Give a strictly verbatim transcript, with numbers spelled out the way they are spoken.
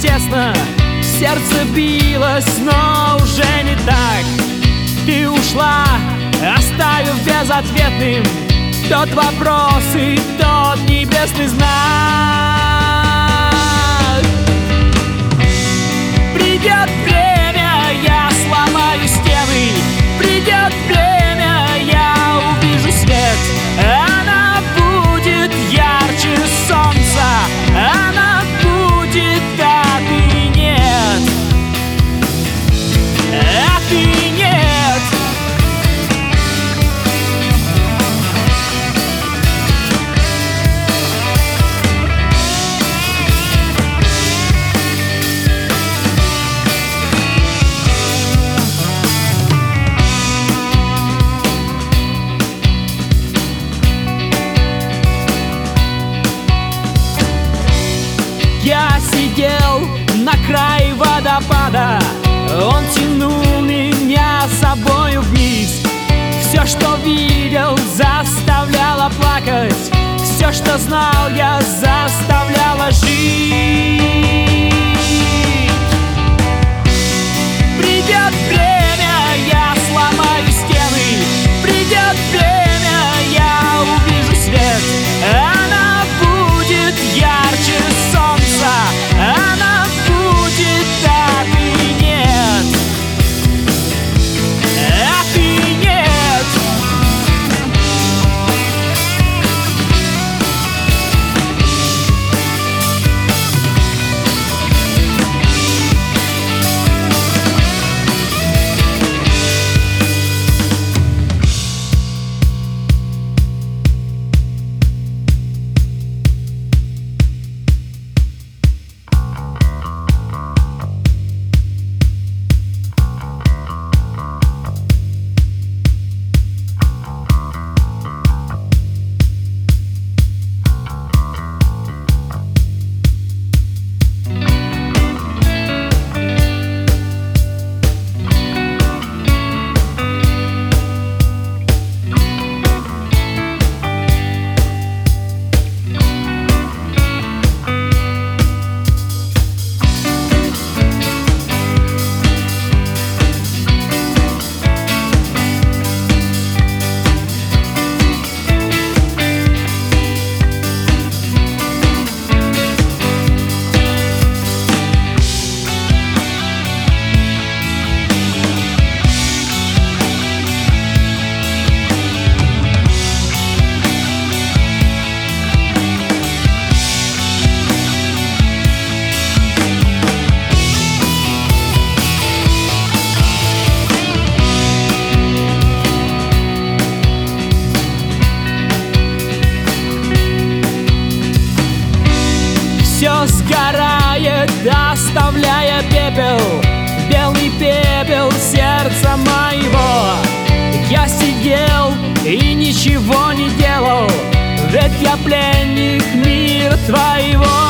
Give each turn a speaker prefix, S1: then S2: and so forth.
S1: тесно, сердце билось, но уже не так. Ты ушла, оставив безответным тот вопрос и тот небесный знак. Придет время, я сломаю стены. Придет время, я увижу свет. Она будет ярче солнца. Она будет, а ты нет. А ты нет. Я сидел на крае водопада, он тянул меня с собою вниз. Все, что видел, заставляло плакать. Все, что знал, я заставляла жить. Придет время, я сломаю стены. Придет время, я увижу свет. Она будет ярче солнца. Она будет, а ты нет. А ты нет. Все сгорает, оставляя пепел, белый пепел сердца моего. Я сидел и ничего не делал, ведь я пленник мира твоего.